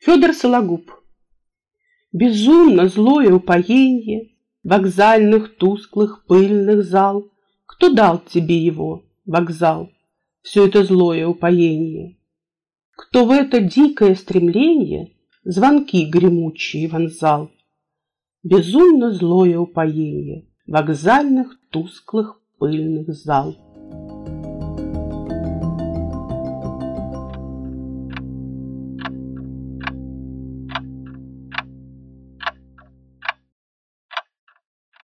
Федор Сологуб. Безумно злое упоенье вокзальных тусклых пыльных зал. Кто дал тебе его, вокзал, все это злое упоенье? Кто в это дикое стремление звонки гремучие вонзал? Безумно злое упоенье вокзальных тусклых пыльных зал.